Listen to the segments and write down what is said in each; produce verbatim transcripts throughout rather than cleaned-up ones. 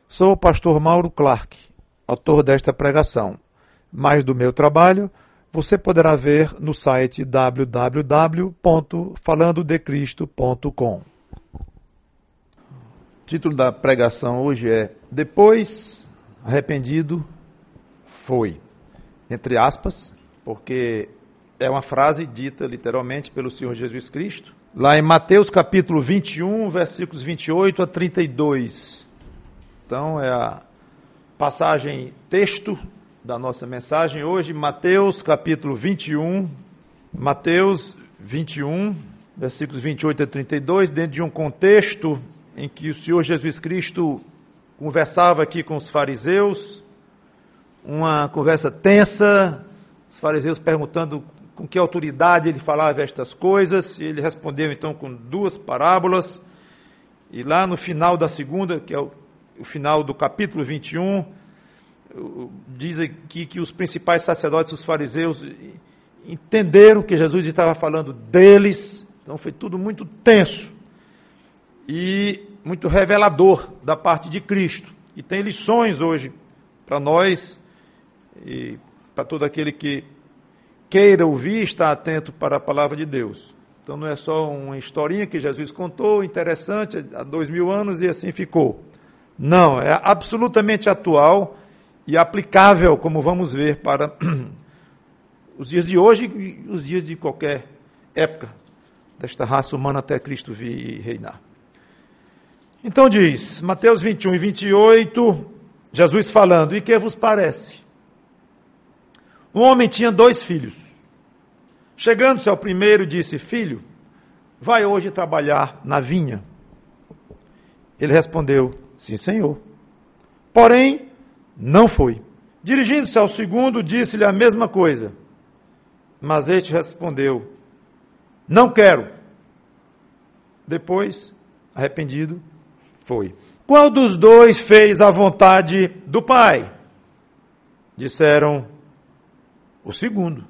Sou o pastor Mauro Clark, autor desta pregação. Mais do meu trabalho, você poderá ver no site w w w ponto falando de cristo ponto com. O título da pregação hoje é Depois, arrependido, foi. Entre aspas, porque é uma frase dita literalmente pelo Senhor Jesus Cristo, lá em Mateus capítulo vinte e um, versículos vinte e oito a trinta e dois. Então é a passagem, texto da nossa mensagem hoje, Mateus capítulo vinte e um, Mateus vinte e um, versículos vinte e oito a trinta e dois, dentro de um contexto em que o Senhor Jesus Cristo conversava aqui com os fariseus, uma conversa tensa, os fariseus perguntando com que autoridade ele falava estas coisas, e ele respondeu então com duas parábolas, e lá no final da segunda, que é o, o final do capítulo vinte e um, diz aqui que os principais sacerdotes, os fariseus, entenderam que Jesus estava falando deles, então foi tudo muito tenso e muito revelador da parte de Cristo. E tem lições hoje para nós e para todo aquele que queira ouvir, estar atento para a palavra de Deus. Então não é só uma historinha que Jesus contou, interessante, há dois mil anos e assim ficou. Não, é absolutamente atual e aplicável, como vamos ver, para os dias de hoje e os dias de qualquer época desta raça humana até Cristo vir reinar. Então diz, Mateus vinte e um e vinte e oito, Jesus falando, e que vos parece? Um homem tinha dois filhos. Chegando-se ao primeiro, disse, filho, vai hoje trabalhar na vinha. Ele respondeu, sim, senhor. Porém, não foi. Dirigindo-se ao segundo, disse-lhe a mesma coisa. Mas este respondeu, não quero. Depois, arrependido, foi. Qual dos dois fez a vontade do pai? Disseram, o segundo.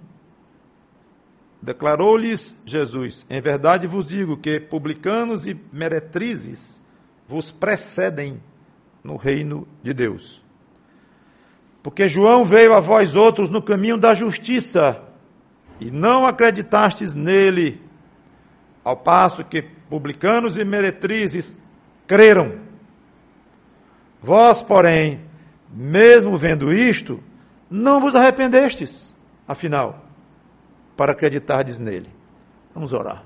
Declarou-lhes Jesus, em verdade vos digo que publicanos e meretrizes vos precedem no reino de Deus. Porque João veio a vós outros no caminho da justiça, e não acreditastes nele, ao passo que publicanos e meretrizes creram. Vós, porém, mesmo vendo isto, não vos arrependestes, afinal, para acreditardes nele. Vamos orar.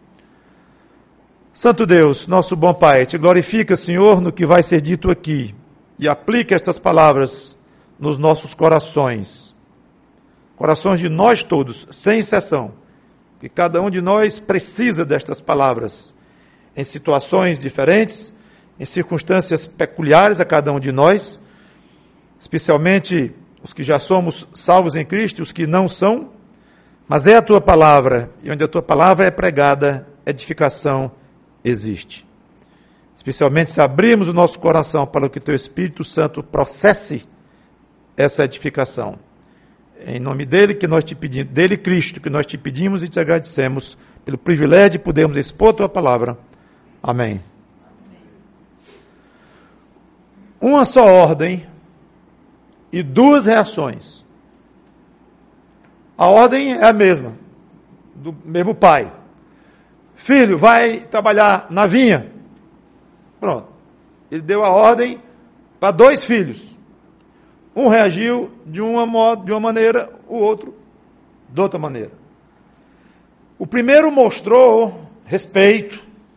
Santo Deus, nosso bom Pai, te glorifica, Senhor, no que vai ser dito aqui, e aplica estas palavras nos nossos corações, corações de nós todos, sem exceção, que cada um de nós precisa destas palavras, em situações diferentes, em circunstâncias peculiares a cada um de nós, especialmente os que já somos salvos em Cristo e os que não são, mas é a Tua palavra, e onde a Tua palavra é pregada, edificação existe. Especialmente se abrirmos o nosso coração para que o Teu Espírito Santo processe essa edificação. Em nome dele, que nós te pedimos, dele Cristo, que nós te pedimos e te agradecemos pelo privilégio de podermos expor a Tua palavra. Amém. Uma só ordem e duas reações. A ordem é a mesma, do mesmo pai. Filho, vai trabalhar na vinha. Pronto. Ele deu a ordem para dois filhos. Um reagiu de uma, modo, de uma maneira, o outro de outra maneira. O primeiro mostrou respeito,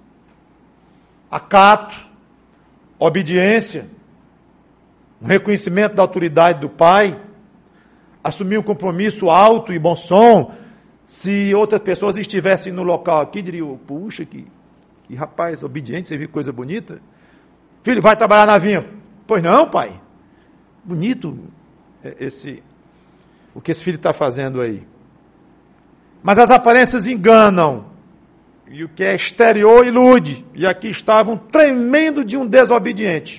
acato, obediência, um reconhecimento da autoridade do pai, assumiu um compromisso alto e bom som. Se outras pessoas estivessem no local aqui, diriam, puxa, que, que rapaz obediente, você viu coisa bonita? Filho, vai trabalhar na vinha. Pois não, pai. Bonito esse, o que esse filho está fazendo aí. Mas as aparências enganam. E o que é exterior ilude. E aqui estava um tremendo de um desobediente.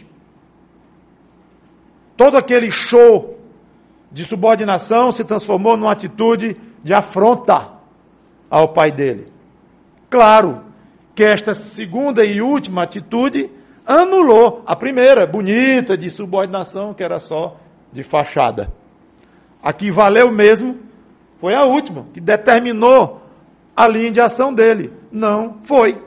Todo aquele show de subordinação se transformou numa atitude de afronta ao pai dele. Claro que esta segunda e última atitude anulou a primeira, bonita, de subordinação, que era só de fachada. A que valeu mesmo foi a última, que determinou a linha de ação dele. Não foi.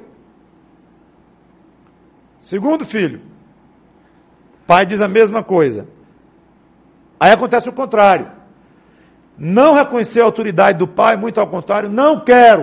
Segundo filho, pai diz a mesma coisa. Aí acontece o contrário. Não reconheceu a autoridade do pai, muito ao contrário, não quero.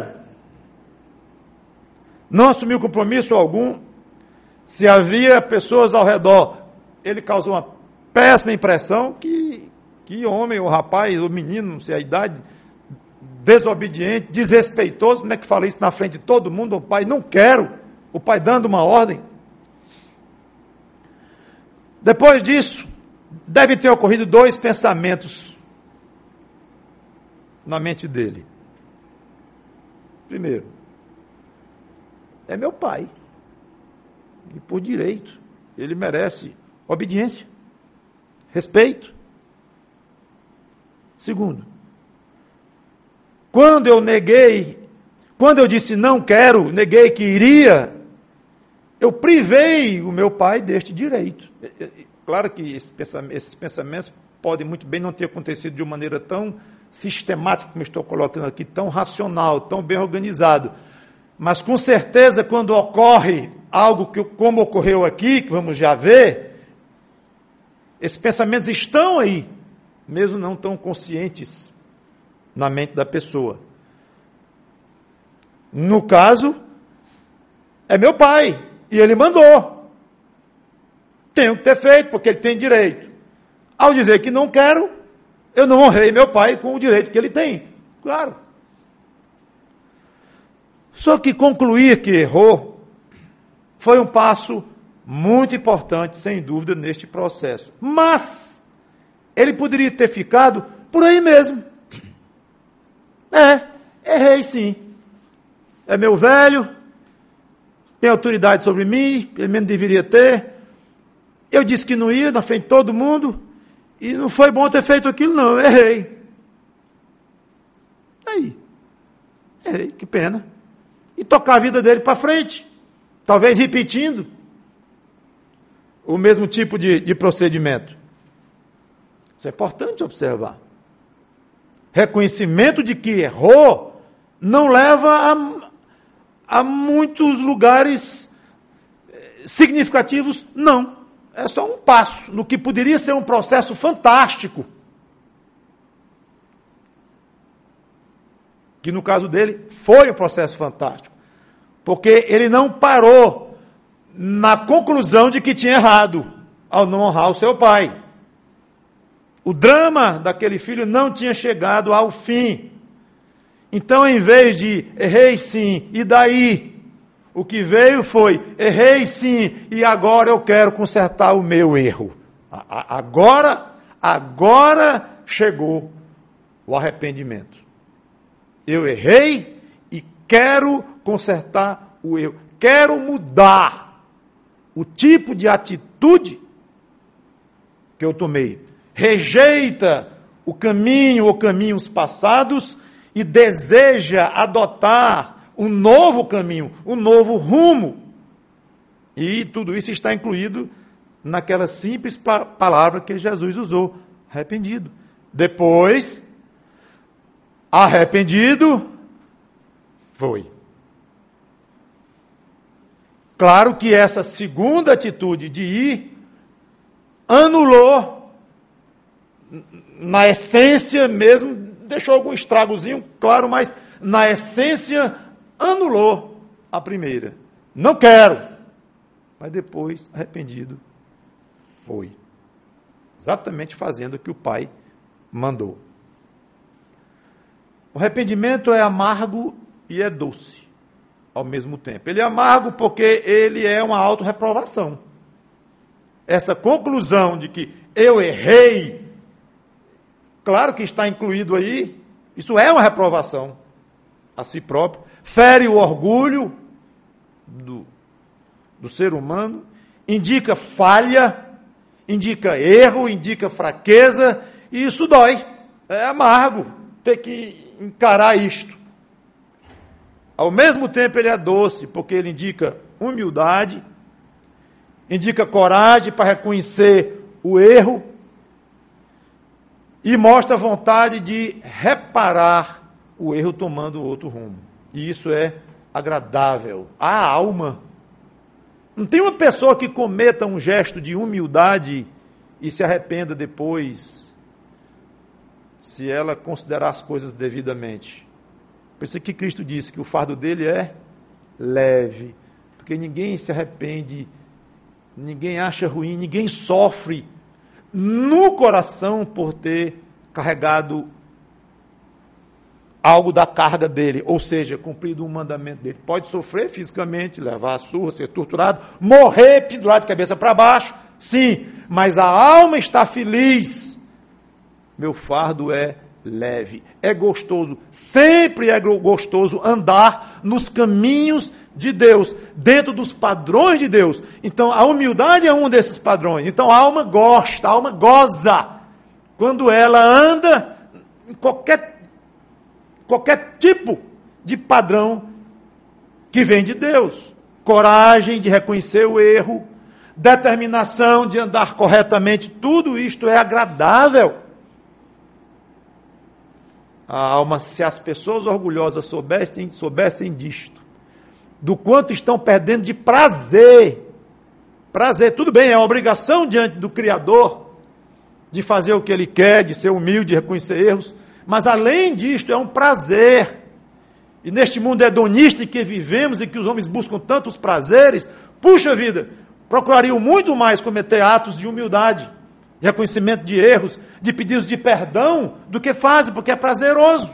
Não assumiu compromisso algum. Se havia pessoas ao redor, ele causou uma péssima impressão que, que homem, ou rapaz, ou menino, não sei a idade, desobediente, desrespeitoso, como é que fala isso na frente de todo mundo? O pai, não quero. O pai dando uma ordem. Depois disso, devem ter ocorrido dois pensamentos na mente dele. Primeiro, é meu pai. E por direito, ele merece obediência, respeito. Segundo, quando eu neguei, quando eu disse não quero, neguei que iria, eu privei o meu pai deste direito. Claro que esses pensamentos podem muito bem não ter acontecido de uma maneira tão sistemática como estou colocando aqui, tão racional, tão bem organizado. Mas com certeza quando ocorre algo que, como ocorreu aqui, que vamos já ver, esses pensamentos estão aí, mesmo não tão conscientes na mente da pessoa. No caso, é meu pai, e ele mandou. Tenho que ter feito, porque ele tem direito. Ao dizer que não quero, eu não honrei meu pai com o direito que ele tem. Claro. Só que concluir que errou foi um passo muito importante, sem dúvida, neste processo. Mas ele poderia ter ficado por aí mesmo. É, errei sim. É meu velho, tem autoridade sobre mim, pelo menos deveria ter. Eu disse que não ia na frente de todo mundo, e não foi bom ter feito aquilo não, eu errei. Aí, errei, que pena. E tocar a vida dele para frente, talvez repetindo o mesmo tipo de, de procedimento. Isso é importante observar. Reconhecimento de que errou não leva a, a muitos lugares significativos, não. É só um passo no que poderia ser um processo fantástico. Que no caso dele foi um processo fantástico. Porque ele não parou na conclusão de que tinha errado ao não honrar o seu pai. O drama daquele filho não tinha chegado ao fim. Então, em vez de errei sim, e daí? O que veio foi, errei sim, e agora eu quero consertar o meu erro. Agora, agora chegou o arrependimento. Eu errei e quero consertar o erro. Quero mudar o tipo de atitude que eu tomei. Rejeita o caminho ou caminhos passados e deseja adotar um novo caminho, um novo rumo. E tudo isso está incluído naquela simples pa- palavra que Jesus usou, arrependido. Depois, arrependido, foi. Claro que essa segunda atitude de ir anulou, na essência mesmo, deixou algum estragozinho, claro, mas na essência anulou a primeira. Não quero. Mas depois, arrependido, foi. Exatamente fazendo o que o pai mandou. O arrependimento é amargo e é doce ao mesmo tempo. Ele é amargo porque ele é uma autorreprovação. Essa conclusão de que eu errei, claro que está incluído aí, isso é uma reprovação a si próprio. Fere o orgulho do, do ser humano, indica falha, indica erro, indica fraqueza, e isso dói. É amargo ter que encarar isto. Ao mesmo tempo ele é doce, porque ele indica humildade, indica coragem para reconhecer o erro e mostra vontade de reparar o erro tomando outro rumo. E isso é agradável à alma. Não tem uma pessoa que cometa um gesto de humildade e se arrependa depois, se ela considerar as coisas devidamente. Por isso que Cristo disse que o fardo dele é leve, porque ninguém se arrepende, ninguém acha ruim, ninguém sofre no coração por ter carregado algo da carga dele, ou seja, cumprido um mandamento dele. Pode sofrer fisicamente, levar a surra, ser torturado, morrer pendurado de cabeça para baixo, sim, mas a alma está feliz. Meu fardo é leve, é gostoso, sempre é gostoso andar nos caminhos de Deus, dentro dos padrões de Deus. Então, a humildade é um desses padrões. Então, a alma gosta, a alma goza, quando ela anda em qualquer, qualquer tipo de padrão que vem de Deus. Coragem de reconhecer o erro, determinação de andar corretamente, tudo isto é agradável. A alma, se as pessoas orgulhosas soubessem, soubessem disto, do quanto estão perdendo de prazer, prazer, tudo bem, é uma obrigação diante do Criador, de fazer o que Ele quer, de ser humilde, de reconhecer erros, mas além disto é um prazer, e neste mundo hedonista em que vivemos, em que os homens buscam tantos prazeres, puxa vida, procurariam muito mais cometer atos de humildade, de reconhecimento de erros, de pedidos de perdão, do que fazem, porque é prazeroso.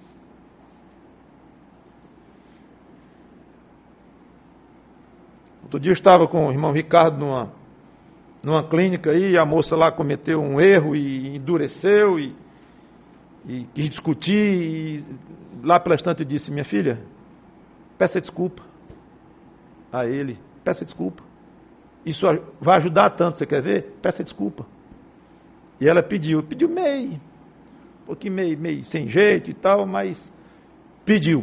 Outro dia eu estava com o irmão Ricardo numa, numa clínica aí, a moça lá cometeu um erro e endureceu e, e quis discutir, e lá pela estante eu disse, minha filha, peça desculpa a ele, peça desculpa. Isso vai ajudar tanto, você quer ver? Peça desculpa. E ela pediu, pediu meio, um pouquinho meio, meio sem jeito e tal, mas pediu.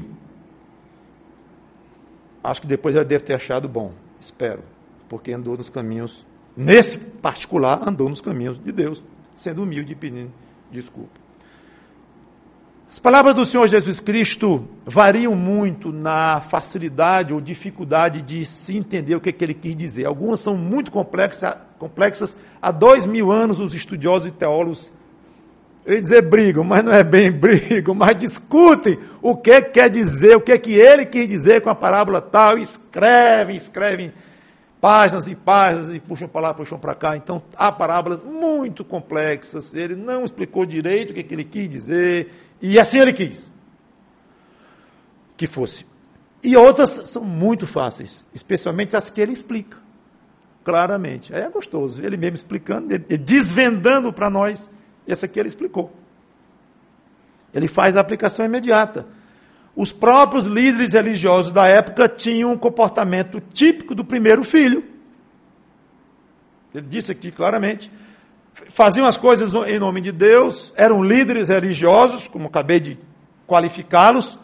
Acho que depois ela deve ter achado bom, espero, porque andou nos caminhos, nesse particular, andou nos caminhos de Deus, sendo humilde e pedindo desculpa. As palavras do Senhor Jesus Cristo variam muito na facilidade ou dificuldade de se entender o que, é que ele quis dizer. Algumas são muito complexas, complexas. Há dois mil anos os estudiosos e teólogos, eu ia dizer brigam, mas não é bem brigam, mas discutem o que quer dizer, o que, é que ele quis dizer com a parábola tal, e escrevem, escrevem páginas e páginas, e puxam para lá, puxam para cá. Então, há parábolas muito complexas, ele não explicou direito o que, é que ele quis dizer, e assim ele quis que fosse. E outras são muito fáceis, especialmente as que ele explica claramente. Aí é gostoso, ele mesmo explicando, ele, ele desvendando para nós. Essa aqui ele explicou. Ele faz a aplicação imediata. Os próprios líderes religiosos da época tinham um comportamento típico do primeiro filho. Ele disse aqui claramente. Faziam as coisas em nome de Deus, eram líderes religiosos, como acabei de qualificá-los,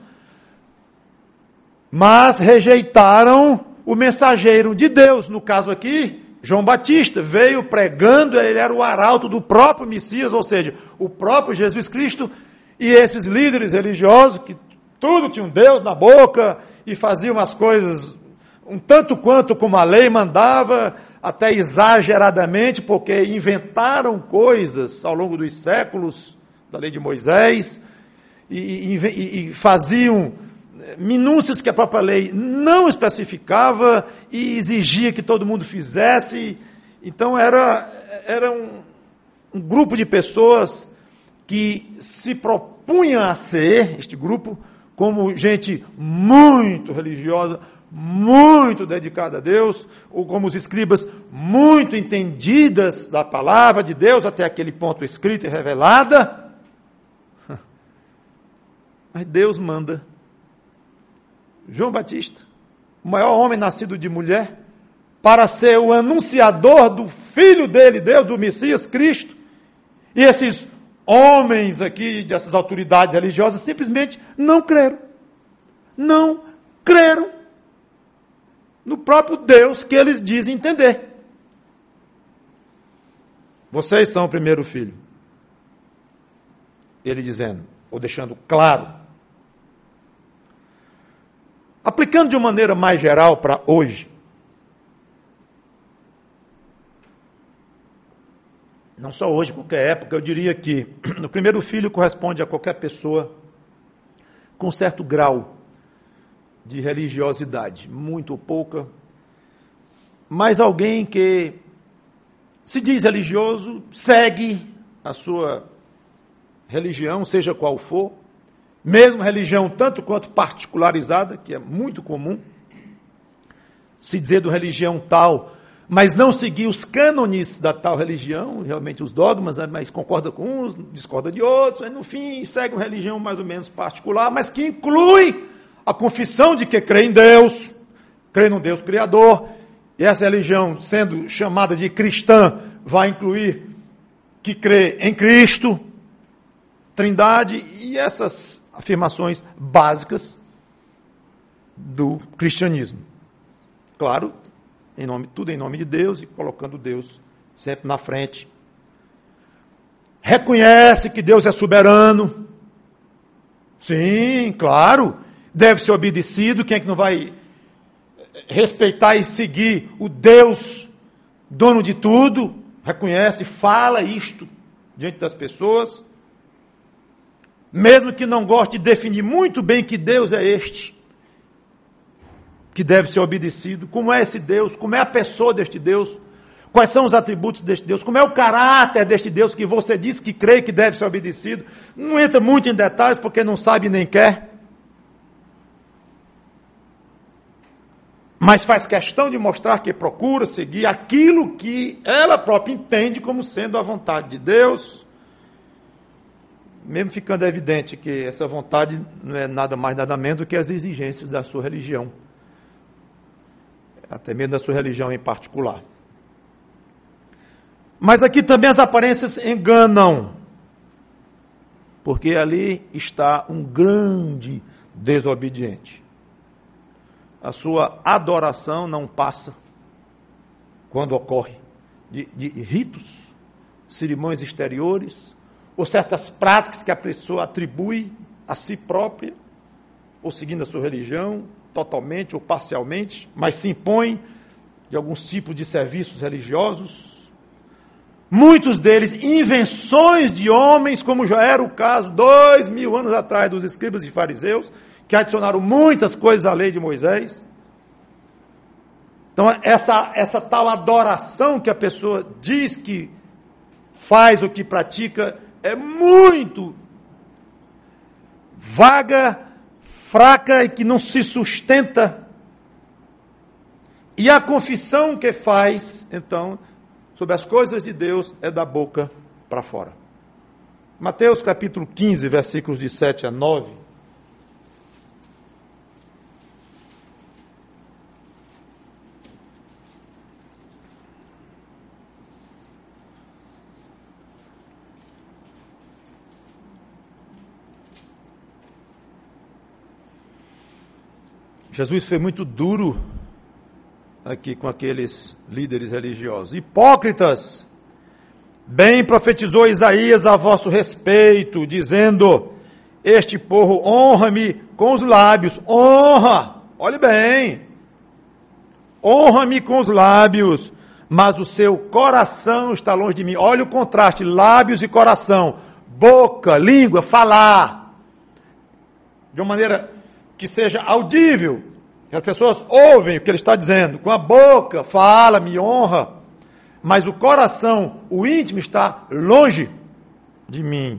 mas rejeitaram o mensageiro de Deus. No caso aqui, João Batista veio pregando, ele era o arauto do próprio Messias, ou seja, o próprio Jesus Cristo, e esses líderes religiosos, que tudo tinham Deus na boca, e faziam as coisas um tanto quanto como a lei mandava, até exageradamente, porque inventaram coisas ao longo dos séculos, da lei de Moisés, e, e, e faziam minúcias que a própria lei não especificava e exigia que todo mundo fizesse. Então era, era um, um grupo de pessoas que se propunha a ser, este grupo, como gente muito religiosa, muito dedicada a Deus, ou como os escribas, muito entendidas da palavra de Deus, até aquele ponto escrita e revelada. Mas Deus manda João Batista, o maior homem nascido de mulher, para ser o anunciador do Filho dele, Deus, do Messias Cristo. E esses homens aqui, dessas autoridades religiosas, simplesmente não creram. Não creram no próprio Deus que eles dizem entender. vocês são o primeiro filho. Ele dizendo, ou deixando claro, aplicando de uma maneira mais geral para hoje, não só hoje, qualquer época, eu diria que o primeiro filho corresponde a qualquer pessoa com certo grau de religiosidade, muito ou pouca, mas alguém que se diz religioso, segue a sua religião, seja qual for, mesmo religião tanto quanto particularizada, que é muito comum, se dizer de religião tal, mas não seguir os cânones da tal religião, realmente os dogmas, mas concorda com uns, discorda de outros, mas no fim segue uma religião mais ou menos particular, mas que inclui a confissão de que crê em Deus, crê no Deus Criador, e essa religião, sendo chamada de cristã, vai incluir que crê em Cristo, Trindade, e essas afirmações básicas do cristianismo. Claro, em nome, tudo em nome de Deus e colocando Deus sempre na frente. Reconhece que Deus é soberano. Sim, claro, deve ser obedecido. Quem é que não vai respeitar e seguir o Deus, dono de tudo? Reconhece, fala isto diante das pessoas. Mesmo que não goste de definir muito bem que Deus é este, que deve ser obedecido, como é esse Deus, como é a pessoa deste Deus, quais são os atributos deste Deus, como é o caráter deste Deus que você diz que crê que deve ser obedecido. Não entra muito em detalhes porque não sabe nem quer, mas faz questão de mostrar que procura seguir aquilo que ela própria entende como sendo a vontade de Deus, mesmo ficando evidente que essa vontade não é nada mais, nada menos do que as exigências da sua religião, até mesmo da sua religião em particular. Mas aqui também as aparências enganam, porque ali está um grande desobediente. A sua adoração não passa, quando ocorre, de, de ritos, cerimônias exteriores, ou certas práticas que a pessoa atribui a si própria, ou seguindo a sua religião, totalmente ou parcialmente, mas se impõe de alguns tipos de serviços religiosos, muitos deles invenções de homens, como já era o caso dois mil anos atrás dos escribas e fariseus, que adicionaram muitas coisas à lei de Moisés. Então essa, essa tal adoração que a pessoa diz que faz ou que pratica é muito vaga, fraca e que não se sustenta. E a confissão que faz, então, sobre as coisas de Deus é da boca para fora. Mateus capítulo quinze, versículos de sete a nove. Jesus foi muito duro aqui com aqueles líderes religiosos. Hipócritas, bem profetizou Isaías a vosso respeito, dizendo, este povo honra-me com os lábios. Honra, olhe bem, honra-me com os lábios, mas o seu coração está longe de mim. Olha o contraste, lábios e coração, boca, língua, falar, de uma maneira que seja audível, que as pessoas ouvem o que ele está dizendo, com a boca, fala, me honra, mas o coração, o íntimo está longe de mim.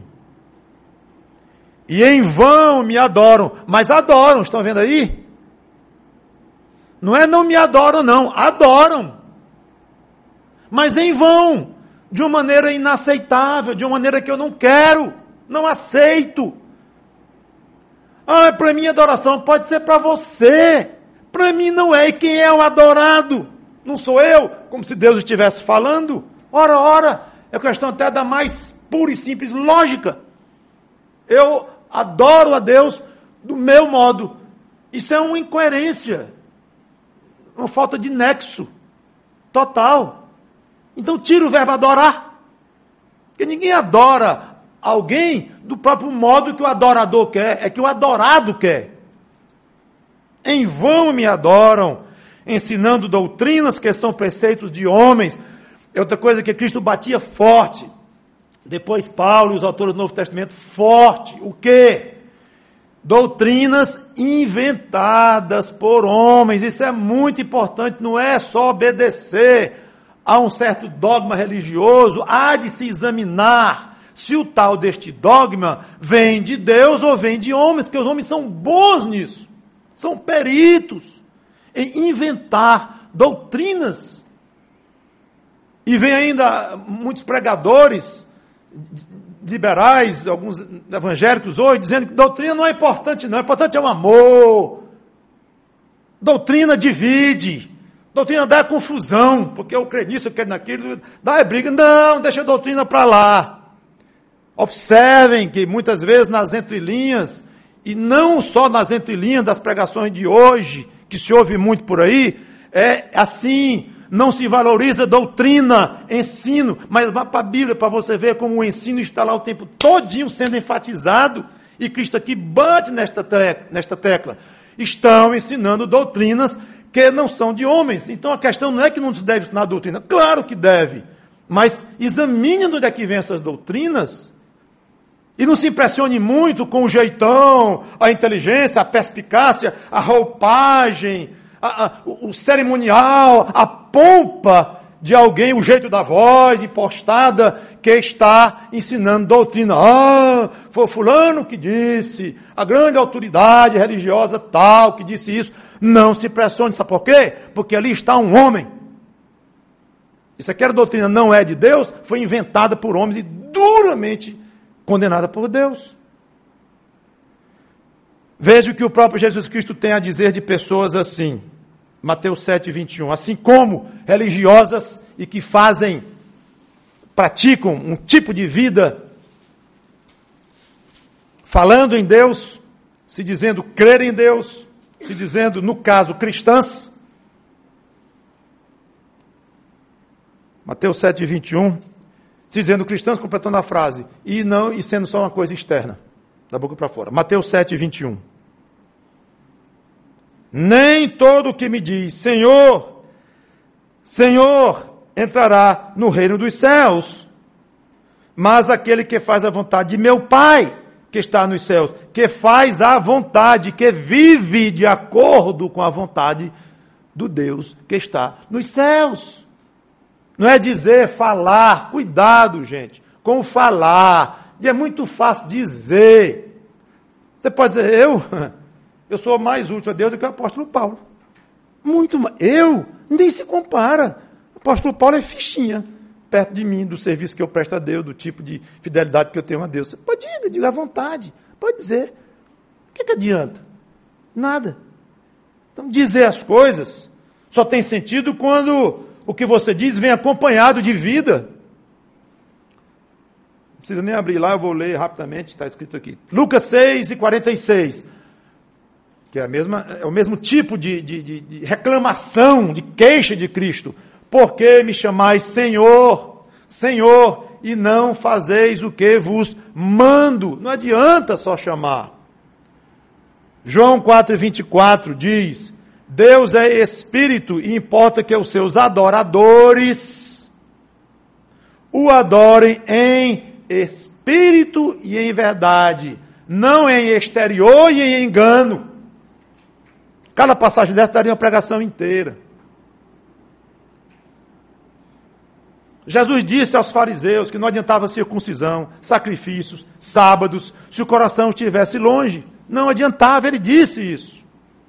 E em vão me adoram, mas adoram, estão vendo aí? Não é não me adoram não, adoram, mas em vão, de uma maneira inaceitável, de uma maneira que eu não quero, não aceito. Ah, para mim adoração pode ser para você, para mim não é. E quem é o adorado? Não sou eu, como se Deus estivesse falando. Ora, ora, é questão até da mais pura e simples lógica. Eu adoro a Deus do meu modo. Isso é uma incoerência, uma falta de nexo total. Então tira o verbo adorar Porque ninguém adora alguém do próprio modo que o adorador quer, é que o adorado quer. Em vão me adoram, ensinando doutrinas que são preceitos de homens. É outra coisa que Cristo batia forte. Depois Paulo e os autores do Novo Testamento, forte. O quê? Doutrinas inventadas por homens. Isso é muito importante, não é só obedecer a um certo dogma religioso, há de se examinar se o tal deste dogma vem de Deus ou vem de homens, porque os homens são bons nisso, são peritos em inventar doutrinas. E vem ainda muitos pregadores liberais, alguns evangélicos hoje, dizendo que doutrina não é importante não, o importante é o amor. Doutrina divide, doutrina dá confusão, porque eu creio nisso, eu quero naquilo, dá briga. Não, deixa a doutrina para lá. Observem que muitas vezes nas entrelinhas, e não só nas entrelinhas das pregações de hoje, que se ouve muito por aí, é assim, não se valoriza doutrina, ensino, mas vá para a Bíblia para você ver como o ensino está lá o tempo todinho sendo enfatizado, e Cristo aqui bate nesta tecla, nesta tecla. Estão ensinando doutrinas que não são de homens. Então a questão não é que não se deve ensinar doutrina, claro que deve, mas examine onde é que vem essas doutrinas, e não se impressione muito com o jeitão, a inteligência, a perspicácia, a roupagem, a, a, o, o cerimonial, a pompa de alguém, o jeito da voz impostada, que está ensinando doutrina. Ah, foi fulano que disse, a grande autoridade religiosa tal que disse isso. Não se impressione, sabe por quê? Porque ali está um homem. Isso aqui era doutrina, não é de Deus, foi inventada por homens e duramente condenada por Deus. Veja o que o próprio Jesus Cristo tem a dizer de pessoas assim. Mateus sete, vinte e um. Assim como religiosas e que fazem, praticam um tipo de vida, falando em Deus, se dizendo crer em Deus, se dizendo, no caso, cristãs. Mateus sete, vinte e um. Se dizendo cristãos, completando a frase, e não, e sendo só uma coisa externa, da boca para fora. Mateus sete, vinte e um. Nem todo o que me diz, Senhor, Senhor, entrará no reino dos céus, mas aquele que faz a vontade de meu Pai, que está nos céus, que faz a vontade, que vive de acordo com a vontade do Deus que está nos céus. Não é dizer, falar, cuidado, gente, com o falar, é muito fácil dizer. Você pode dizer, eu, eu sou mais útil a Deus do que o apóstolo Paulo. Muito mais. Eu, nem se compara. O apóstolo Paulo é fichinha, perto de mim, do serviço que eu presto a Deus, do tipo de fidelidade que eu tenho a Deus. Você pode dizer, diga à vontade, pode dizer. O que, que adianta? Nada. Então, dizer as coisas só tem sentido quando o que você diz vem acompanhado de vida. Não precisa nem abrir lá, eu vou ler rapidamente, está escrito aqui. Lucas seis e quarenta e seis. Que é, a mesma, é o mesmo tipo de, de, de, de reclamação, de queixa de Cristo. Por que me chamais Senhor, Senhor, e não fazeis o que vos mando? Não adianta só chamar. João quatro, vinte e quatro diz... Deus é Espírito e importa que os seus adoradores o adorem em espírito e em verdade, não em exterior e em engano. Cada passagem dessa daria uma pregação inteira. Jesus disse aos fariseus que não adiantava circuncisão, sacrifícios, sábados, se o coração estivesse longe. Não adiantava, ele disse isso.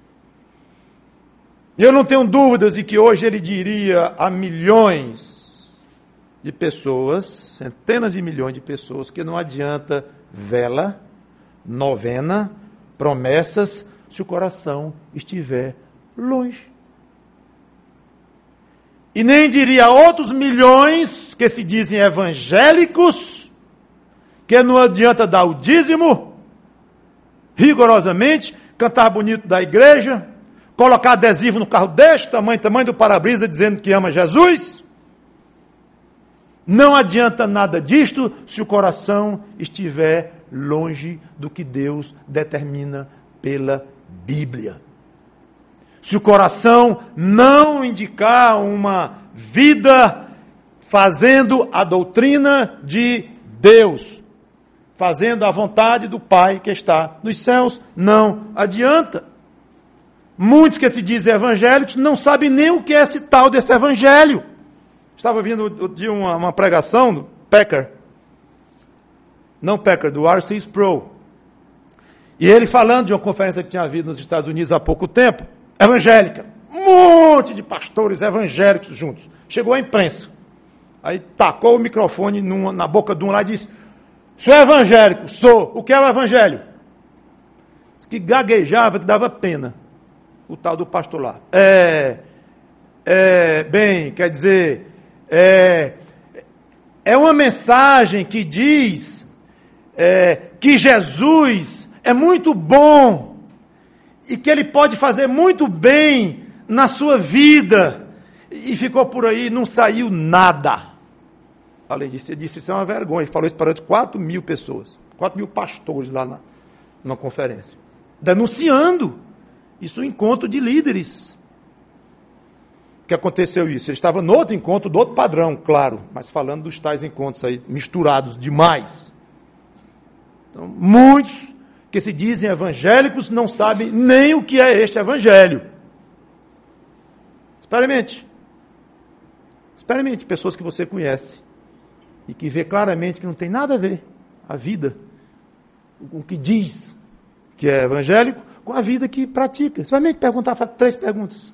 E eu não tenho dúvidas de que hoje ele diria a milhões de pessoas, centenas de milhões de pessoas, que não adianta vela, novena, promessas, se o coração estiver longe. E nem diria a outros milhões que se dizem evangélicos, que não adianta dar o dízimo, rigorosamente, cantar bonito da igreja, colocar adesivo no carro deste tamanho, tamanho do para-brisa, dizendo que ama Jesus. Não adianta nada disto se o coração estiver longe do que Deus determina pela Bíblia. Se o coração não indicar uma vida fazendo a doutrina de Deus, fazendo a vontade do Pai que está nos céus, não adianta. Muitos que se dizem evangélicos não sabem nem o que é esse tal desse evangelho. Estava ouvindo de uma, uma pregação do Packer, não Packer, do R C Sproul, e ele falando de uma conferência que tinha havido nos Estados Unidos há pouco tempo, evangélica, um monte de pastores evangélicos juntos. Chegou a imprensa, aí tacou o microfone numa, na boca de um lá e disse: sou evangélico, sou. O que é o evangelho? Diz que gaguejava, que dava pena. O tal do pastor lá. É, é, bem, quer dizer, é, é uma mensagem que diz é, que Jesus é muito bom e que ele pode fazer muito bem na sua vida. E ficou por aí, não saiu nada. Além disso, ele disse: isso é uma vergonha. Ele falou isso para quatro mil pessoas, quatro mil pastores lá na, numa conferência, denunciando isso, um encontro de líderes. O que aconteceu isso? Ele estava no outro encontro, do outro padrão, claro, mas falando dos tais encontros aí, misturados demais. Então, muitos que se dizem evangélicos não sabem nem o que é este evangelho. Experimente. Experimente pessoas que você conhece e que vê claramente que não tem nada a ver a vida, com o que diz que é evangélico, com a vida que pratica. Experimente perguntar, faz três perguntas.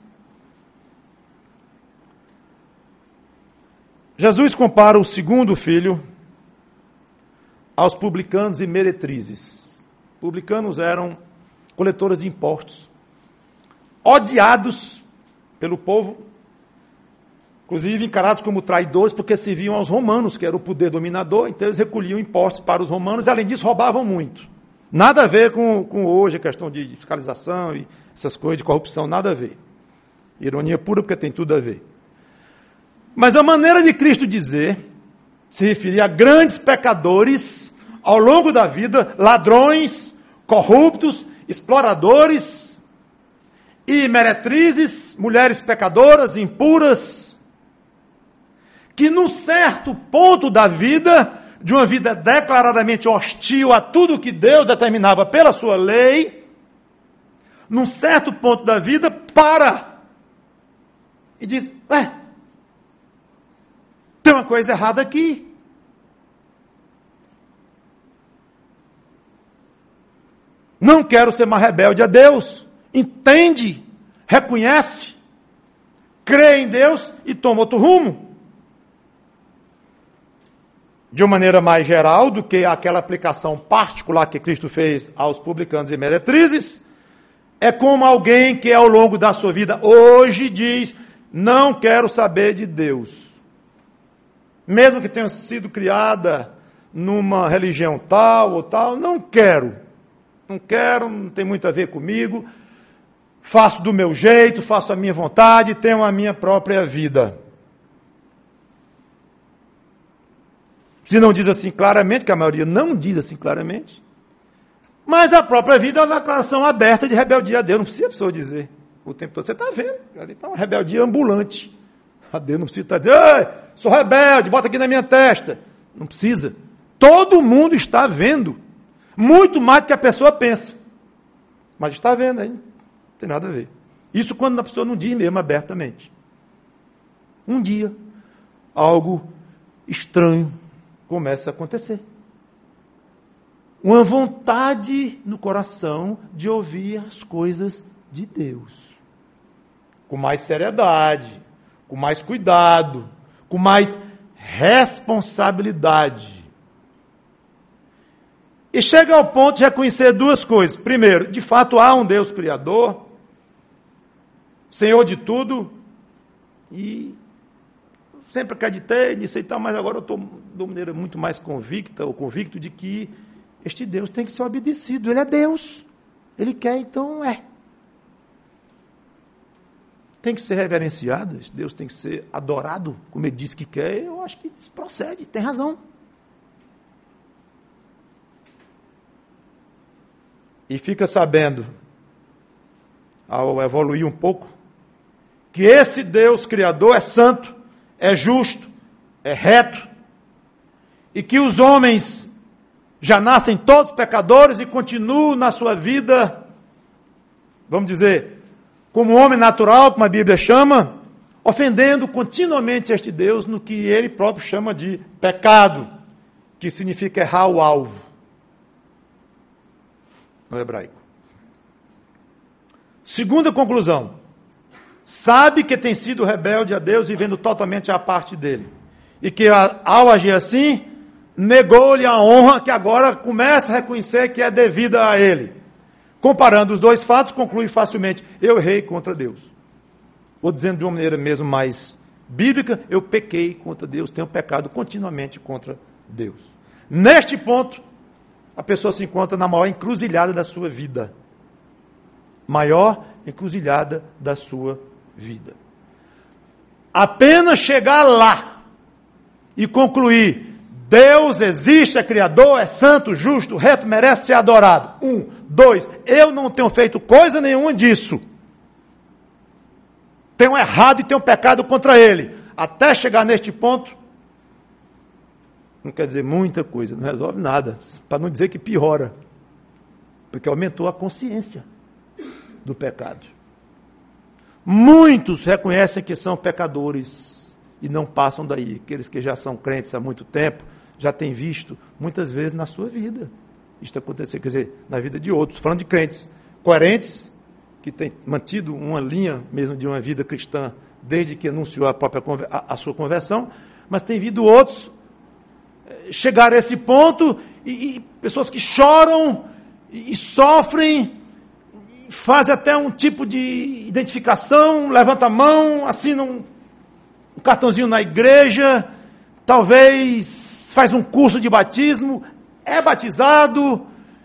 Jesus compara o segundo filho aos publicanos e meretrizes. Publicanos eram coletores de impostos, odiados pelo povo, inclusive encarados como traidores, porque serviam aos romanos, que era o poder dominador, então eles recolhiam impostos para os romanos, e além disso roubavam muito. Nada a ver com, com hoje, a questão de fiscalização e essas coisas de corrupção, nada a ver. Ironia pura, porque tem tudo a ver. Mas a maneira de Cristo dizer, se referia a grandes pecadores, ao longo da vida, ladrões, corruptos, exploradores, e meretrizes, mulheres pecadoras, impuras, que num certo ponto da vida, de uma vida declaradamente hostil a tudo que Deus determinava pela sua lei, num certo ponto da vida, para e diz: ué, tem uma coisa errada aqui. Não quero ser mais rebelde a Deus. Entende, reconhece, crê em Deus e toma outro rumo. De uma maneira mais geral do que aquela aplicação particular que Cristo fez aos publicanos e meretrizes, é como alguém que ao longo da sua vida hoje diz: não quero saber de Deus. Mesmo que tenha sido criada numa religião tal ou tal, não quero. Não quero, não tem muito a ver comigo. Faço do meu jeito, faço a minha vontade, tenho a minha própria vida. Se não diz assim claramente, que a maioria não diz assim claramente, mas a própria vida é uma declaração aberta de rebeldia a Deus. Não precisa a pessoa dizer o tempo todo. Você está vendo, ali está uma rebeldia ambulante. A Deus não precisa estar dizendo: ei, sou rebelde, bota aqui na minha testa. Não precisa. Todo mundo está vendo. Muito mais do que a pessoa pensa. Mas está vendo aí. Não tem nada a ver. Isso quando a pessoa não diz mesmo abertamente. Um dia, algo estranho começa a acontecer. Uma vontade no coração de ouvir as coisas de Deus. Com mais seriedade, com mais cuidado, com mais responsabilidade. E chega ao ponto de reconhecer duas coisas. Primeiro, de fato há um Deus Criador, Senhor de tudo, e sempre acreditei nisso e tal, mas agora eu estou de uma maneira muito mais convicta, ou convicto de que este Deus tem que ser obedecido. Ele é Deus. Ele quer, então é. tem que ser reverenciado, esse Deus tem que ser adorado, como ele disse que quer, eu acho que isso procede, tem razão. E fica sabendo, ao evoluir um pouco, que esse Deus Criador é santo, é justo, é reto, e que os homens já nascem todos pecadores e continuam na sua vida, vamos dizer, como homem natural, como a Bíblia chama, ofendendo continuamente este Deus no que ele próprio chama de pecado, que significa errar o alvo, no hebraico. Segunda conclusão, sabe que tem sido rebelde a Deus, vivendo totalmente à parte dele, e que ao agir assim, negou-lhe a honra que agora começa a reconhecer que é devida a ele. Comparando os dois fatos, conclui facilmente, eu errei contra Deus. Ou dizendo de uma maneira mesmo mais bíblica, eu pequei contra Deus, tenho pecado continuamente contra Deus. Neste ponto, a pessoa se encontra na maior encruzilhada da sua vida. Maior encruzilhada da sua vida. Apenas chegar lá e concluir, Deus existe, é Criador, é santo, justo, reto, merece ser adorado. Um, dois, eu não tenho feito coisa nenhuma disso. Tenho errado e tenho pecado contra Ele. Até chegar neste ponto, não quer dizer muita coisa, não resolve nada. Para não dizer que piora. Porque aumentou a consciência do pecado. Muitos reconhecem que são pecadores e não passam daí. Aqueles que já são crentes há muito tempo, já têm visto muitas vezes na sua vida isto acontecer, quer dizer, na vida de outros, falando de crentes coerentes, que têm mantido uma linha mesmo de uma vida cristã, desde que anunciou a, própria, a, a sua conversão, mas tem vindo outros chegar a esse ponto, e, e pessoas que choram, e, e sofrem, e fazem até um tipo de identificação, levanta a mão, assina um, um cartãozinho na igreja, talvez faz um curso de batismo, é batizado,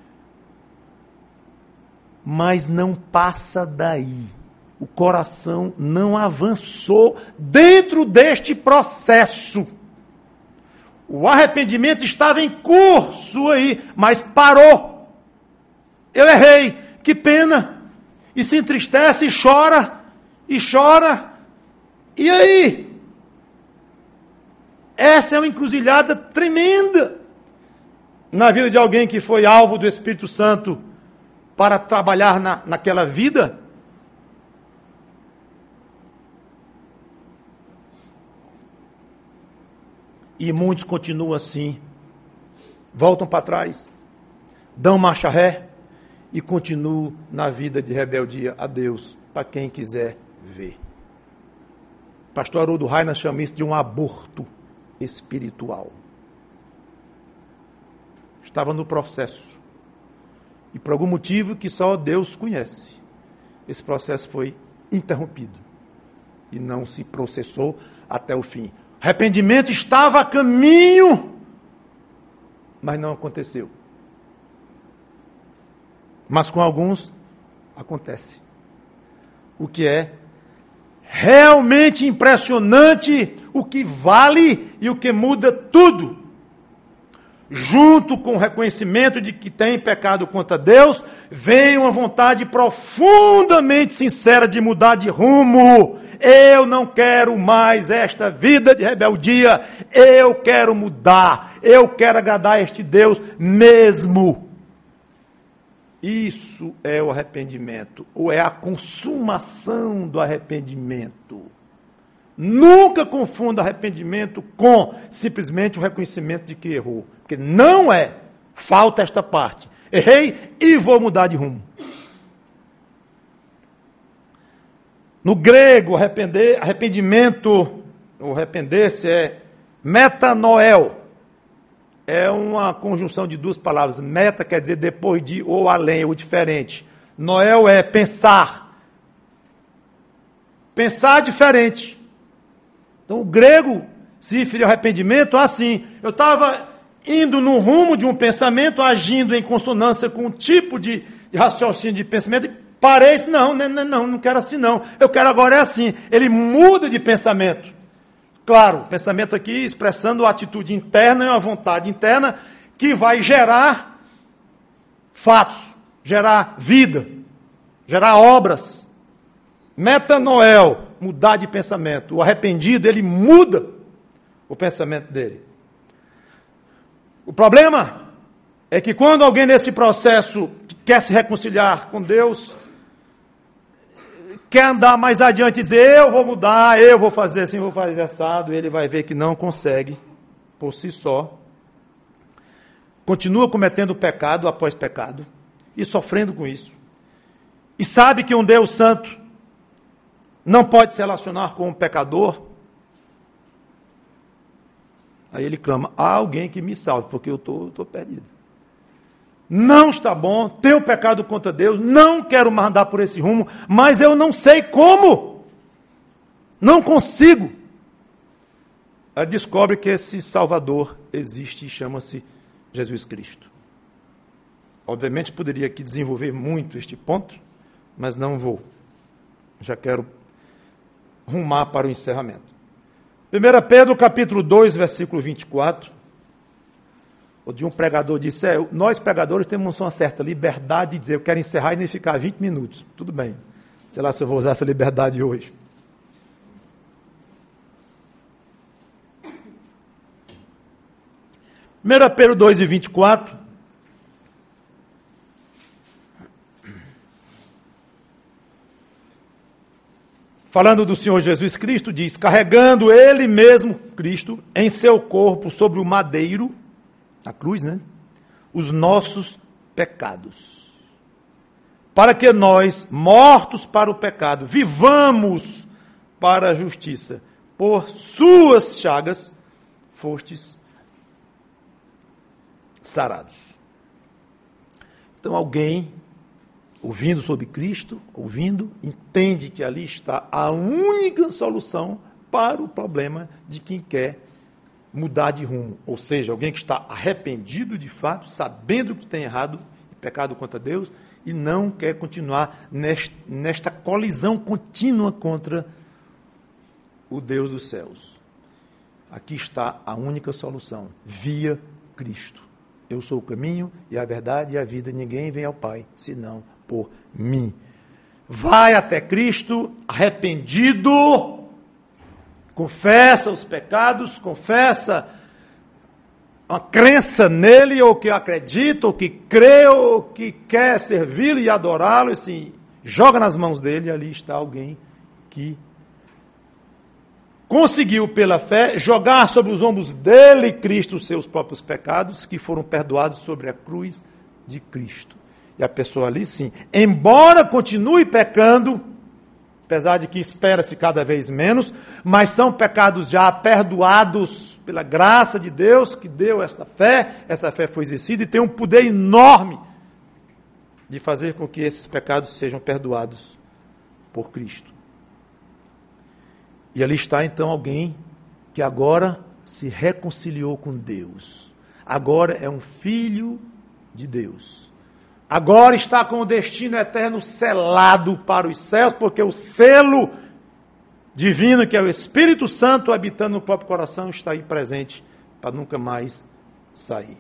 mas não passa daí. O coração não avançou dentro deste processo. O arrependimento estava em curso aí, mas parou. Eu errei, que pena. E se entristece e chora, e chora. E aí? Essa é uma encruzilhada tremenda na vida de alguém que foi alvo do Espírito Santo para trabalhar na, naquela vida. E muitos continuam assim, voltam para trás, dão marcha ré e continuam na vida de rebeldia a Deus, para quem quiser ver. Pastor Haroldo Rainer chama isso de um aborto espiritual. Estava no processo. E por algum motivo que só Deus conhece, esse processo foi interrompido. E não se processou até o fim. Arrependimento estava a caminho, mas não aconteceu. Mas com alguns, acontece. O que é realmente impressionante, o que vale e o que muda tudo. Junto com o reconhecimento de que tem pecado contra Deus, vem uma vontade profundamente sincera de mudar de rumo. Eu não quero mais esta vida de rebeldia, eu quero mudar, eu quero agradar a este Deus mesmo. Isso é o arrependimento, ou é a consumação do arrependimento. Nunca confunda arrependimento com simplesmente o reconhecimento de que errou. Porque não é, falta esta parte. Errei e vou mudar de rumo. No grego, arrepender, arrependimento, ou arrepender-se é metanoel. É uma conjunção de duas palavras. Meta quer dizer depois de, ou além, ou diferente. Noel é pensar. Pensar diferente. Então, o grego se refere ao arrependimento assim. Eu estava indo no rumo de um pensamento, agindo em consonância com um tipo de, de raciocínio de pensamento, e Parei, não, não, não, não quero assim não. Eu quero agora é assim. Ele muda de pensamento. Claro, pensamento aqui expressando a atitude interna e uma vontade interna que vai gerar fatos, gerar vida, gerar obras. Metanoel, mudar de pensamento. O arrependido, ele muda o pensamento dele. O problema é que quando alguém nesse processo quer se reconciliar com Deus, quer andar mais adiante e dizer, eu vou mudar, eu vou fazer assim, vou fazer assado, ele vai ver que não consegue por si só. Continua cometendo pecado após pecado e sofrendo com isso. E sabe que um Deus santo não pode se relacionar com um pecador. Aí ele clama, há alguém que me salve, porque eu estou tô, tô perdido. Não está bom, tenho pecado contra Deus, não quero mais andar por esse rumo, mas eu não sei como. Não consigo. Aí descobre que esse Salvador existe e chama-se Jesus Cristo. Obviamente poderia aqui desenvolver muito este ponto, mas não vou. Já quero rumar para o encerramento. primeiro Pedro, capítulo dois, versículo vinte e quatro. O de um pregador disse, é, nós pregadores temos uma certa liberdade de dizer, eu quero encerrar e nem ficar vinte minutos. Tudo bem. Sei lá se eu vou usar essa liberdade hoje. primeiro Pedro dois e vinte e quatro. Falando do Senhor Jesus Cristo, diz, carregando Ele mesmo, Cristo, em seu corpo sobre o madeiro, a cruz, né? Os nossos pecados. Para que nós, mortos para o pecado, vivamos para a justiça. Por suas chagas, fostes sarados. Então alguém, ouvindo sobre Cristo, ouvindo, entende que ali está a única solução para o problema de quem quer mudar de rumo. Ou seja, alguém que está arrependido de fato, sabendo que tem errado e pecado contra Deus, e não quer continuar nesta, nesta colisão contínua contra o Deus dos céus. Aqui está a única solução, via Cristo. Eu sou o caminho e a verdade e a vida, ninguém vem ao Pai, senão por mim. Vai até Cristo, arrependido, confessa os pecados, confessa uma crença nele, ou que acredita, ou que crê, ou que quer servi-lo e adorá-lo, assim, joga nas mãos dele, e ali está alguém que conseguiu pela fé jogar sobre os ombros dele, Cristo, os seus próprios pecados, que foram perdoados sobre a cruz de Cristo. E a pessoa ali, sim, embora continue pecando, apesar de que espera-se cada vez menos, mas são pecados já perdoados pela graça de Deus, que deu esta fé, essa fé foi exercida e tem um poder enorme de fazer com que esses pecados sejam perdoados por Cristo. E ali está então alguém que agora se reconciliou com Deus. Agora é um filho de Deus. Agora está com o destino eterno selado para os céus, porque o selo divino, que é o Espírito Santo habitando no próprio coração, está aí presente para nunca mais sair.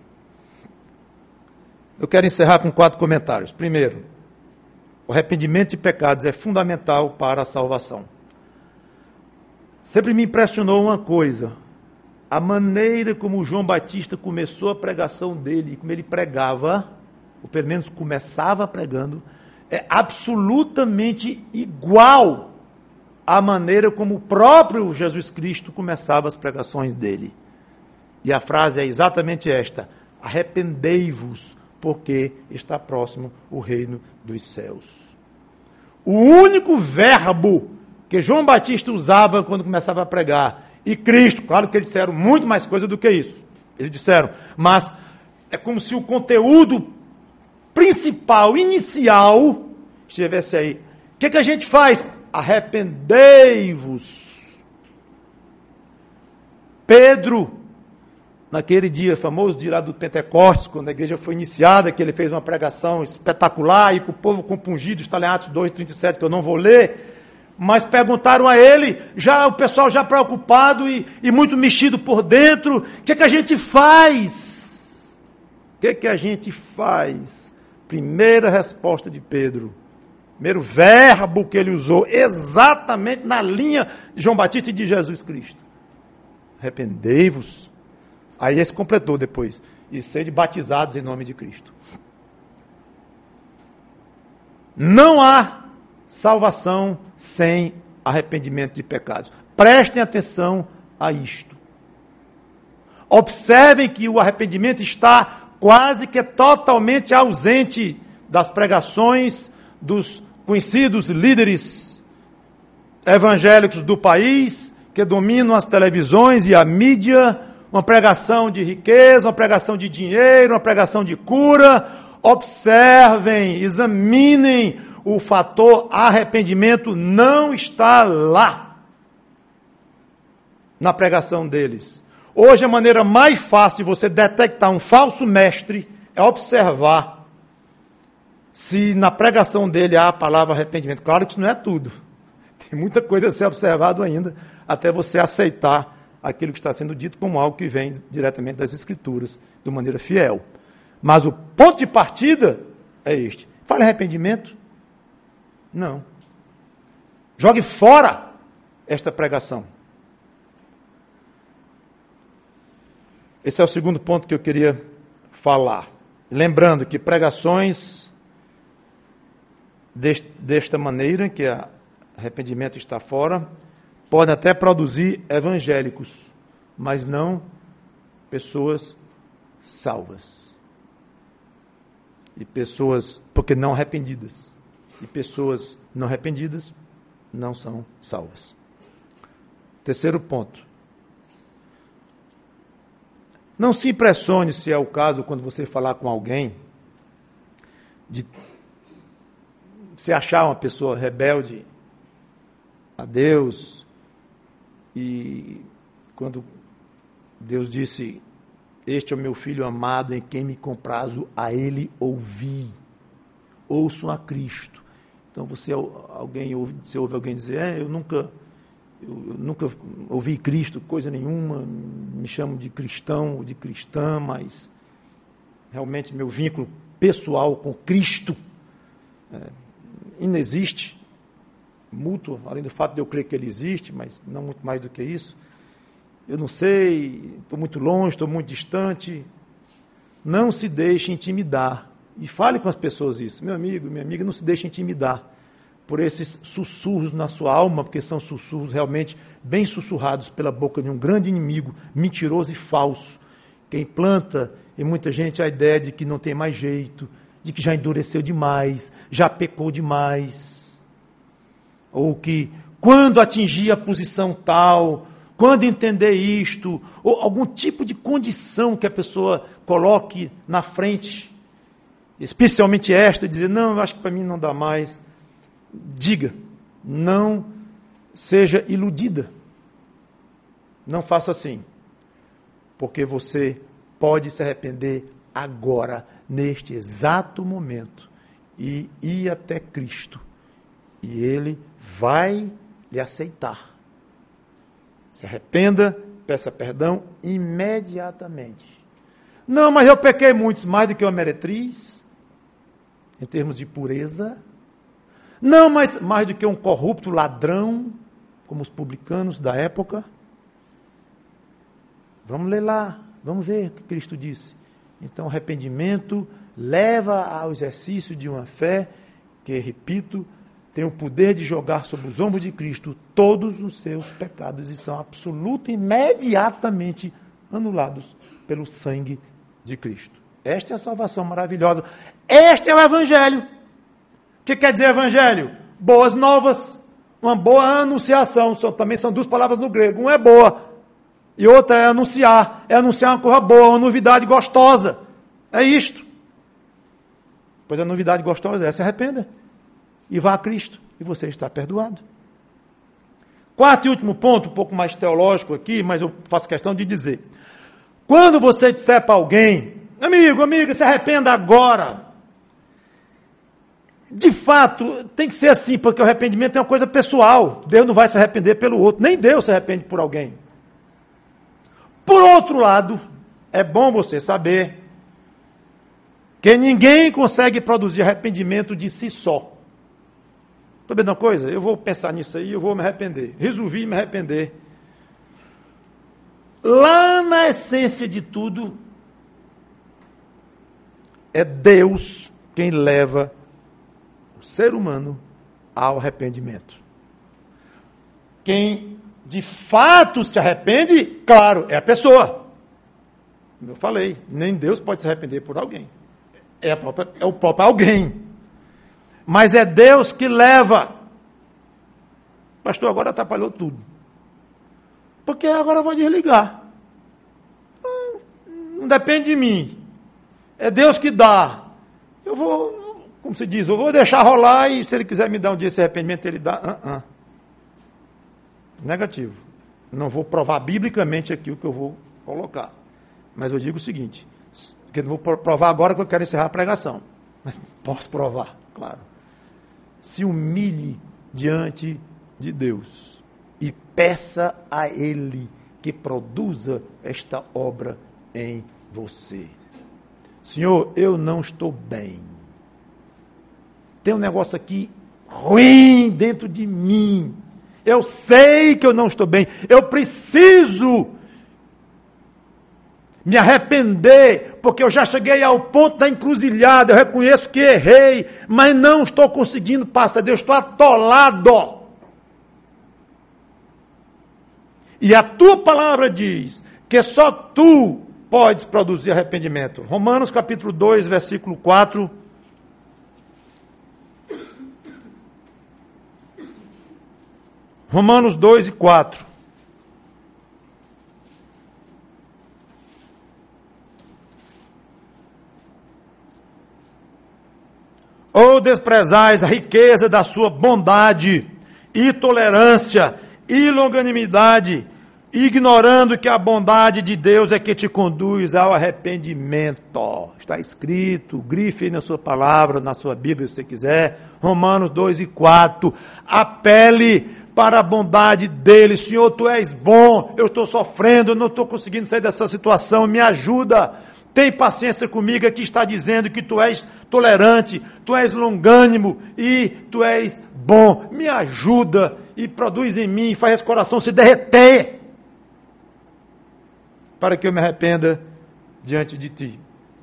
Eu quero encerrar com quatro comentários. Primeiro, o arrependimento de pecados é fundamental para a salvação. Sempre me impressionou uma coisa, a maneira como João Batista começou a pregação dele, como ele pregava, ou pelo menos começava pregando, é absolutamente igual à maneira como o próprio Jesus Cristo começava as pregações dele. E a frase é exatamente esta: arrependei-vos, porque está próximo o reino dos céus. O único verbo que João Batista usava quando começava a pregar, e Cristo, claro que eles disseram muito mais coisa do que isso, eles disseram, mas é como se o conteúdo principal, inicial, estivesse aí. O que, que a gente faz? Arrependei-vos. Pedro naquele dia famoso, dia lá do Pentecostes, quando a igreja foi iniciada, que ele fez uma pregação espetacular, e com o povo compungido, está lá em Atos dois, trinta e sete, que eu não vou ler, mas perguntaram a ele, já o pessoal já preocupado e, e muito mexido por dentro, o que é que a gente faz? O que é que a gente faz? Primeira resposta de Pedro, primeiro verbo que ele usou, exatamente na linha de João Batista e de Jesus Cristo. Arrependei-vos. Aí esse completou depois, e sede batizados em nome de Cristo. Não há salvação sem arrependimento de pecados. Prestem atenção a isto. Observem que o arrependimento está quase que totalmente ausente das pregações dos conhecidos líderes evangélicos do país, que dominam as televisões e a mídia, uma pregação de riqueza, uma pregação de dinheiro, uma pregação de cura. Observem, examinem, o fator arrependimento não está lá na pregação deles. Hoje a maneira mais fácil de você detectar um falso mestre é observar se na pregação dele há a palavra arrependimento. Claro que isso não é tudo. Tem muita coisa a ser observado ainda, até você aceitar aquilo que está sendo dito como algo que vem diretamente das Escrituras, de maneira fiel. Mas o ponto de partida é este. Fala arrependimento? Não. Jogue fora esta pregação. Esse é o segundo ponto que eu queria falar. Lembrando que pregações deste, desta maneira, que o arrependimento está fora, podem até produzir evangélicos, mas não pessoas salvas. E pessoas, porque não arrependidas. E pessoas não arrependidas não são salvas. Terceiro ponto. Não se impressione, se é o caso, quando você falar com alguém, de se achar uma pessoa rebelde a Deus, e quando Deus disse, este é o meu filho amado em quem me comprazo, a ele ouvi, ouçam a Cristo. Então você, alguém ouve, você ouve alguém dizer, é, eu nunca, eu nunca ouvi Cristo, coisa nenhuma, me chamo de cristão ou de cristã, mas realmente meu vínculo pessoal com Cristo é, inexiste, mútuo, além do fato de eu crer que ele existe, mas não muito mais do que isso. Eu não sei, estou muito longe, estou muito distante. Não se deixe intimidar. E fale com as pessoas isso. Meu amigo, minha amiga, não se deixe intimidar por esses sussurros na sua alma, porque são sussurros realmente bem sussurrados pela boca de um grande inimigo, mentiroso e falso, que implanta em muita gente a ideia de que não tem mais jeito, de que já endureceu demais, já pecou demais, ou que quando atingir a posição tal, quando entender isto, ou algum tipo de condição que a pessoa coloque na frente, especialmente esta, dizer, não, eu acho que para mim não dá mais. Diga, não seja iludida. Não faça assim, porque você pode se arrepender agora, neste exato momento, e ir até Cristo, e Ele vai lhe aceitar. Se arrependa, peça perdão imediatamente. Não, mas eu pequei muito, mais do que uma meretriz, em termos de pureza. Não, mas mais do que um corrupto ladrão, como os publicanos da época. Vamos ler lá, vamos ver o que Cristo disse. Então, arrependimento leva ao exercício de uma fé que, repito, tem o poder de jogar sobre os ombros de Cristo todos os seus pecados e são absoluta e imediatamente anulados pelo sangue de Cristo. Esta é a salvação maravilhosa. Este é o Evangelho. O que quer dizer Evangelho? Boas novas, uma boa anunciação. São, também são duas palavras no grego. Uma é boa e outra é anunciar. É anunciar uma coisa boa, uma novidade gostosa. É isto. Pois a novidade gostosa é: se arrependa e vá a Cristo, e você está perdoado. Quarto e último ponto, um pouco mais teológico aqui, mas eu faço questão de dizer. Quando você disser para alguém, amigo, amiga, se arrependa agora. De fato, tem que ser assim, porque o arrependimento é uma coisa pessoal. Deus não vai se arrepender pelo outro, nem Deus se arrepende por alguém. Por outro lado, é bom você saber que ninguém consegue produzir arrependimento de si só. Está vendo uma coisa? Eu vou pensar nisso aí, eu vou me arrepender. Resolvi me arrepender. Lá na essência de tudo, é Deus quem leva o ser humano ao arrependimento. Quem de fato se arrepende, claro, é a pessoa. Como eu falei, nem Deus pode se arrepender por alguém. É, a própria, é o próprio alguém. Mas é Deus que leva. Pastor, agora atrapalhou tudo. Porque agora eu vou desligar. Não depende de mim. É Deus que dá. Eu vou, como se diz, eu vou deixar rolar e se ele quiser me dar um dia esse arrependimento, ele dá. Uh -uh. Negativo. Não vou provar biblicamente aqui o que eu vou colocar. Mas eu digo o seguinte, que eu não vou provar agora que eu quero encerrar a pregação. Mas posso provar, claro. Se humilhe diante de Deus e peça a Ele que produza esta obra em você. Senhor, eu não estou bem. Tem um negócio aqui ruim dentro de mim. Eu sei que eu não estou bem. Eu preciso me arrepender, porque eu já cheguei ao ponto da encruzilhada, eu reconheço que errei, mas não estou conseguindo passar, Deus, estou atolado. E a tua palavra diz que só tu podes produzir arrependimento. Romanos capítulo dois, versículo quatro. Romanos dois e quatro. Ou desprezais a riqueza da sua bondade e tolerância e longanimidade, ignorando que a bondade de Deus é que te conduz ao arrependimento. Está escrito, grife aí na sua palavra, na sua Bíblia, se você quiser, Romanos dois e quatro. Apele para a bondade dele. Senhor, tu és bom, eu estou sofrendo, eu não estou conseguindo sair dessa situação, me ajuda. Tem paciência comigo, aqui está dizendo que tu és tolerante, tu és longânimo e tu és bom. Me ajuda e produz em mim, faz esse coração se derreter, para que eu me arrependa diante de ti.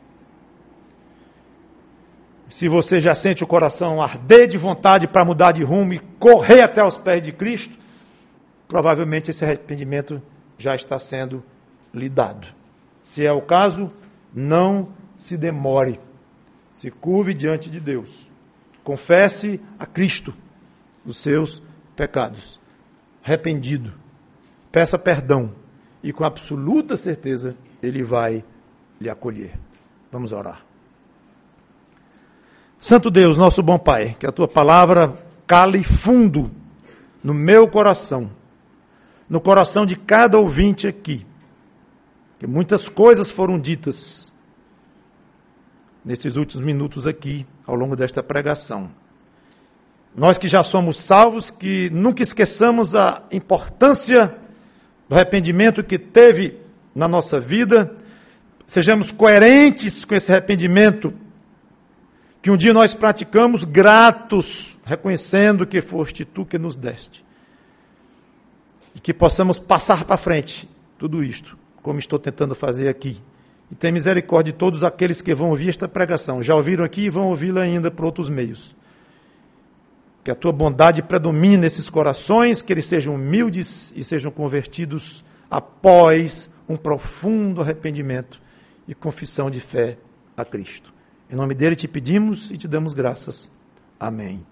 Se você já sente o coração arder de vontade para mudar de rumo e correr até os pés de Cristo, provavelmente esse arrependimento já está sendo lhe dado. Se é o caso, não se demore, se curve diante de Deus, confesse a Cristo os seus pecados, arrependido, peça perdão e com absoluta certeza Ele vai lhe acolher. Vamos orar. Santo Deus, nosso bom Pai, que a Tua palavra cale fundo no meu coração, no coração de cada ouvinte aqui, que muitas coisas foram ditas nesses últimos minutos aqui, ao longo desta pregação. Nós que já somos salvos, que nunca esqueçamos a importância do arrependimento que teve na nossa vida, sejamos coerentes com esse arrependimento que um dia nós praticamos, gratos, reconhecendo que foste tu que nos deste. E que possamos passar para frente tudo isto, como estou tentando fazer aqui. E tem misericórdia de todos aqueles que vão ouvir esta pregação. Já ouviram aqui e vão ouvi-la ainda por outros meios. Que a tua bondade predomine nesses corações, que eles sejam humildes e sejam convertidos após um profundo arrependimento e confissão de fé a Cristo. Em nome dele te pedimos e te damos graças. Amém.